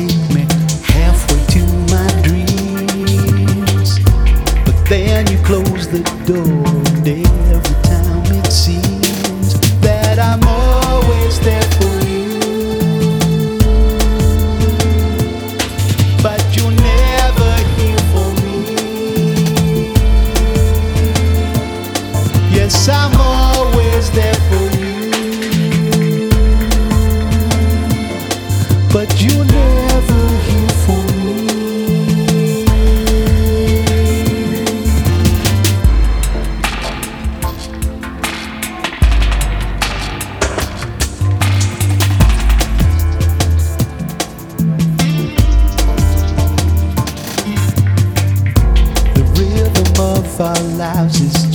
take me halfway to my dreams, but then you close the door, and every time it seems that I'm always there for you, but you're never here for me. Yes, I'm always there for you, but you're never here for me. The rhythm of our lives is